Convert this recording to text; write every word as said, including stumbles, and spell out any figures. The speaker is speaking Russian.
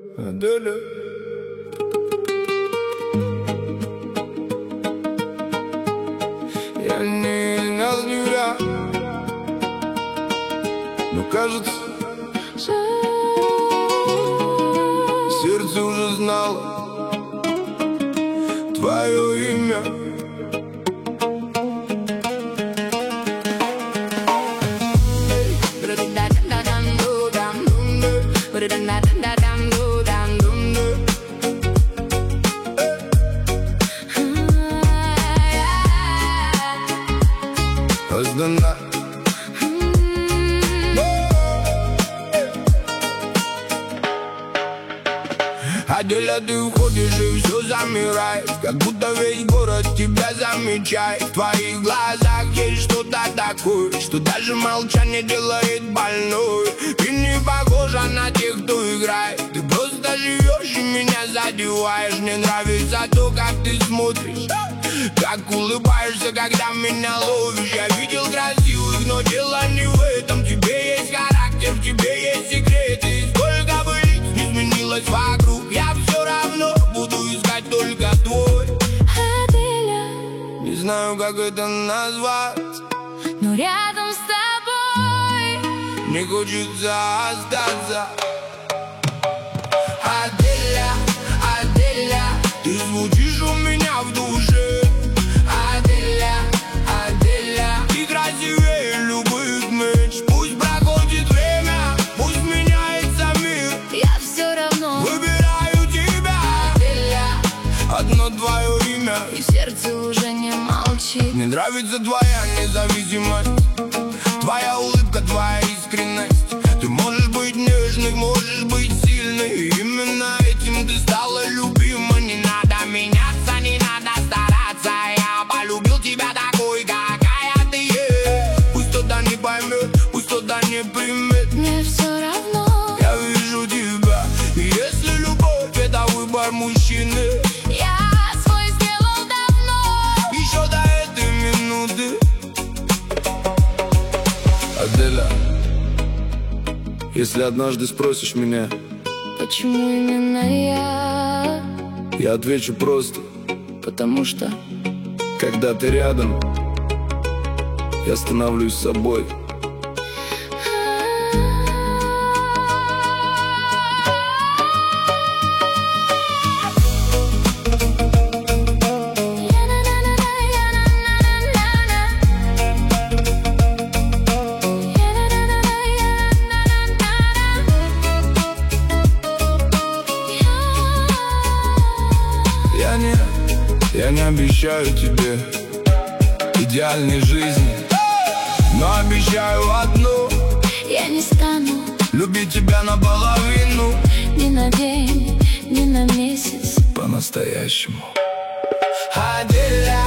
Аделя. Я не знал тебя, но кажется, сердце уже знало твое имя. Сдана. Аделя, ты уходишь и все замирает, как будто весь город тебя замечает. В твоих глазах есть что-то такое, что даже молчание делает больной. Ты не похожа на тех, кто играет, ты просто живешь и меня задеваешь. Мне нравится то, как ты смотришь, как улыбаешься, когда меня ловишь. Я видел красивых, но дело не в этом. В тебе есть характер, в тебе есть секреты. Сколько бы лиц не изменилось вокруг, я все равно буду искать только твой. Аделя, не знаю, как это назвать, но рядом с тобой мне хочется остаться. Аделя, Аделя, ты звучишь у меня в душе. Аделя, Аделя, ты красивее любых меч. Пусть проходит время, пусть меняется мир, я все равно выбираю тебя. Аделя, одно твое имя, и сердце уже не молчит. мне нравится твоя независимость, твоя улыбка, твоя искренность. Ты можешь быть нежной, можешь быть сильной, и именно этим ты стала любима. Не надо меняться, не надо стараться, я полюбил тебя такой, какая ты есть. Пусть кто-то не поймет, пусть кто-то не примет, мне все равно, я вижу тебя. И если любовь — это выбор мужчины, я свой сделал давно, еще до этой минуты. Аделя, если однажды спросишь меня, почему именно я, я отвечу просто: потому что когда ты рядом, я становлюсь собой. Я не, я не обещаю тебе идеальной жизни, но обещаю одно: я не стану любить тебя наполовину, ни на день, ни на месяц. по-настоящему. Аделя,